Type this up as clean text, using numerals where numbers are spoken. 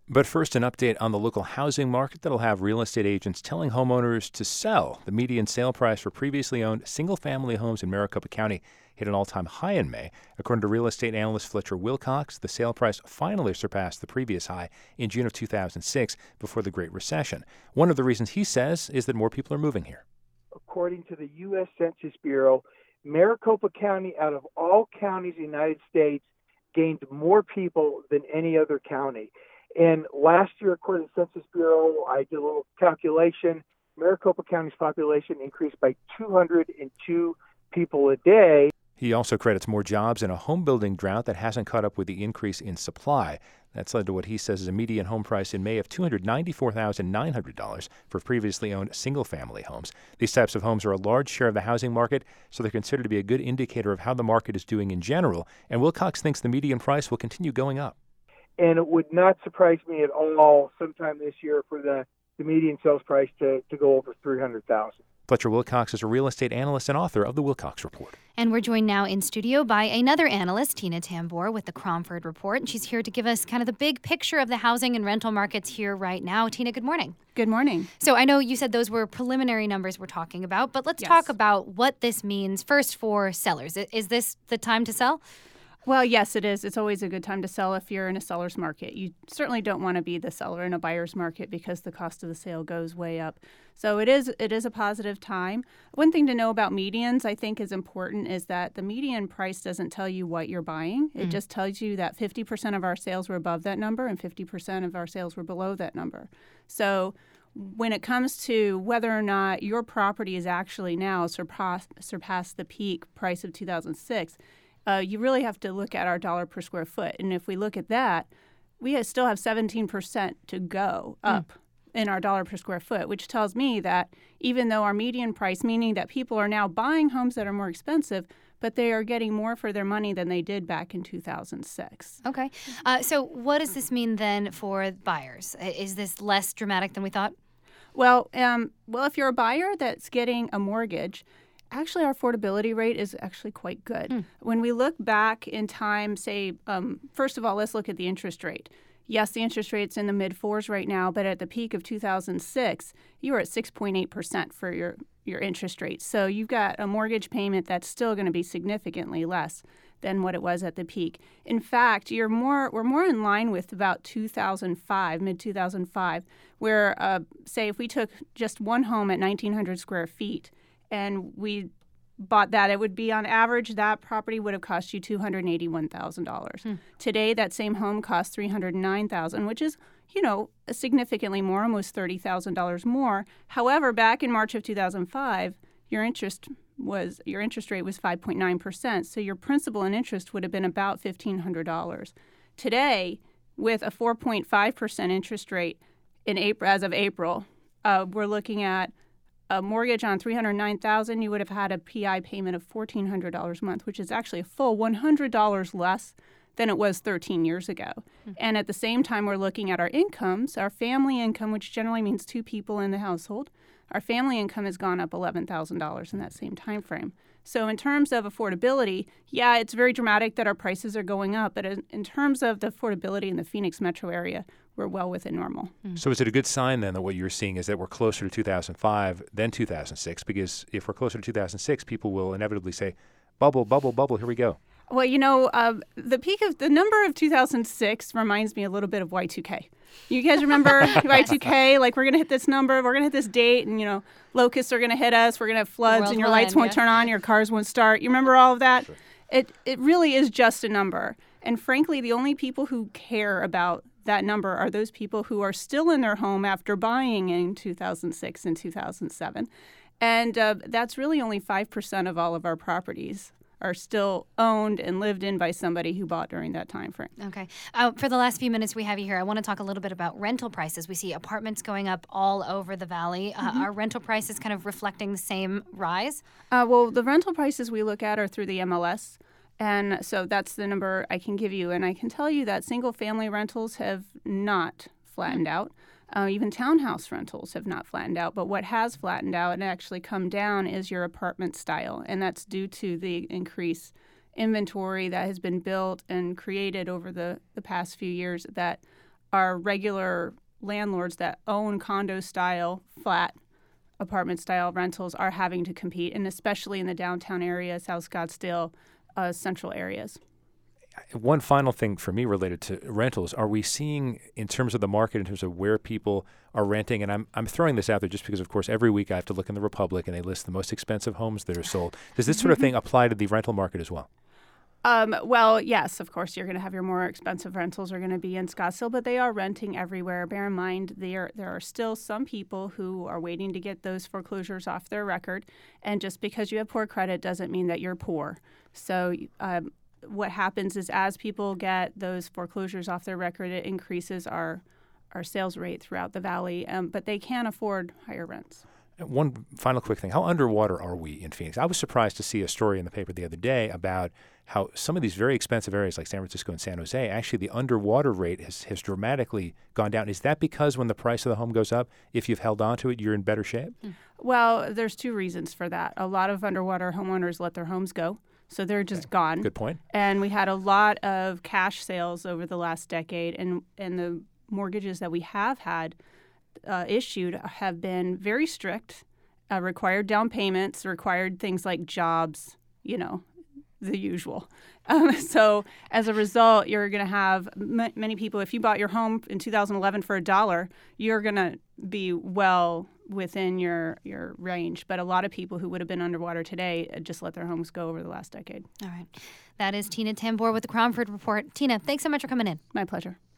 But first, an update on the local housing market that'll have real estate agents telling homeowners to sell. The median sale price for previously owned single-family homes in Maricopa County hit an all-time high in May. According to real estate analyst Fletcher Wilcox, the sale price finally surpassed the previous high in June of 2006 before the Great Recession. One of the reasons he says is that more people are moving here. According to the U.S. Census Bureau, Maricopa County, out of all counties in the United States, gained more people than any other county. And last year, according to the Census Bureau, I did a little calculation. Maricopa County's population increased by 202 people a day. He also credits more jobs and a home building drought that hasn't caught up with the increase in supply. That's led to what he says is a median home price in May of $294,900 for previously owned single-family homes. These types of homes are a large share of the housing market, so they're considered to be a good indicator of how the market is doing in general. And Wilcox thinks the median price will continue going up. And it would not surprise me at all sometime this year for the median sales price to go over $300,000. Fletcher Wilcox is a real estate analyst and author of The Wilcox Report. And we're joined now in studio by another analyst, Tina Tambor, with the Cromford Report. And she's here to give us kind of the big picture of the housing and rental markets here right now. Tina, good morning. Good morning. So I know you said those were preliminary numbers we're talking about, but let's talk about what this means first for sellers. Is this the time to sell? Well, yes, it is. It's always a good time to sell if you're in a seller's market. You certainly don't want to be the seller in a buyer's market because the cost of the sale goes way up. So it is a positive time. One thing to know about medians I think is important is that the median price doesn't tell you what you're buying. It just tells you that 50% of our sales were above that number and 50% of our sales were below that number. So when it comes to whether or not your property is actually now surpassed the peak price of 2006, you really have to look at our dollar per square foot. And if we look at that, we still have 17% to go up in our dollar per square foot, which tells me that even though our median price, meaning that people are now buying homes that are more expensive, but they are getting more for their money than they did back in 2006. Okay. So what does this mean then for buyers? Is this less dramatic than we thought? Well, if you're a buyer that's getting a mortgage, actually, our affordability rate is actually quite good. When we look back in time, say, first of all, let's look at the interest rate. Yes, the interest rate's in the mid-4s right now, but at the peak of 2006, you were at 6.8% for your interest rate. So you've got a mortgage payment that's still going to be significantly less than what it was at the peak. In fact, we're more in line with about 2005, mid-2005, where, say, if we took just one home at 1,900 square feet, and we bought that, it would be on average that property would have cost you $281,000. Today, that same home costs $309,000, which is, significantly more, almost $30,000 more. However, back in March of 2005, your interest rate was 5.9%, so your principal and interest would have been about $1,500. Today, with a 4.5% interest rate as of April, we're looking at a mortgage on $309,000, you would have had a PI payment of $1,400 a month, which is actually a full $100 less than it was 13 years ago. And at the same time, we're looking at our incomes, our family income, which generally means two people in the household. Our family income has gone up $11,000 in that same time frame. So in terms of affordability, yeah, it's very dramatic that our prices are going up, but in terms of the affordability in the Phoenix metro area, we're well within normal. So is it a good sign then that what you're seeing is that we're closer to 2005 than 2006? Because if we're closer to 2006, people will inevitably say, bubble, bubble, bubble, here we go. Well, the number of 2006 reminds me a little bit of Y2K. You guys remember Y2K? Like, we're going to hit this number, we're going to hit this date, and, locusts are going to hit us, we're going to have floods, and your lights won't turn on, your cars won't start. You remember all of that? Sure. It really is just a number. And frankly, the only people who care about that number are those people who are still in their home after buying in 2006 and 2007. And that's really only 5% of all of our properties are still owned and lived in by somebody who bought during that time frame. Okay. For the last few minutes we have you here, I want to talk a little bit about rental prices. We see apartments going up all over the valley. Are rental prices kind of reflecting the same rise? Well, the rental prices we look at are through the MLS. And so that's the number I can give you. And I can tell you that single-family rentals have not flattened out. Even townhouse rentals have not flattened out. But what has flattened out and actually come down is your apartment style. And that's due to the increased inventory that has been built and created over the past few years that our regular landlords that own condo-style, flat apartment-style rentals are having to compete, and especially in the downtown area, South Scottsdale, central areas. One final thing for me related to rentals, are we seeing in terms of the market, in terms of where people are renting, and I'm throwing this out there just because, of course, every week I have to look in the Republic and they list the most expensive homes that are sold. Does this sort of thing apply to the rental market as well? Well, yes, of course, you're going to have your more expensive rentals are going to be in Scottsdale, but they are renting everywhere. Bear in mind, there are still some people who are waiting to get those foreclosures off their record, and just because you have poor credit doesn't mean that you're poor. So what happens is as people get those foreclosures off their record, it increases our sales rate throughout the valley, but they can afford higher rents. One final quick thing. How underwater are we in Phoenix? I was surprised to see a story in the paper the other day about how some of these very expensive areas like San Francisco and San Jose, actually the underwater rate has dramatically gone down. Is that because when the price of the home goes up, if you've held on to it, you're in better shape? Well, there's two reasons for that. A lot of underwater homeowners let their homes go, so they're just gone. Good point. And we had a lot of cash sales over the last decade, and the mortgages that we have had issued have been very strict, required down payments, required things like jobs, the usual. So as a result, you're going to have many people, if you bought your home in 2011 for $1, you're going to be well within your range. But a lot of people who would have been underwater today just let their homes go over the last decade. All right. That is Tina Tambour with the Cromford Report. Tina, thanks so much for coming in. My pleasure.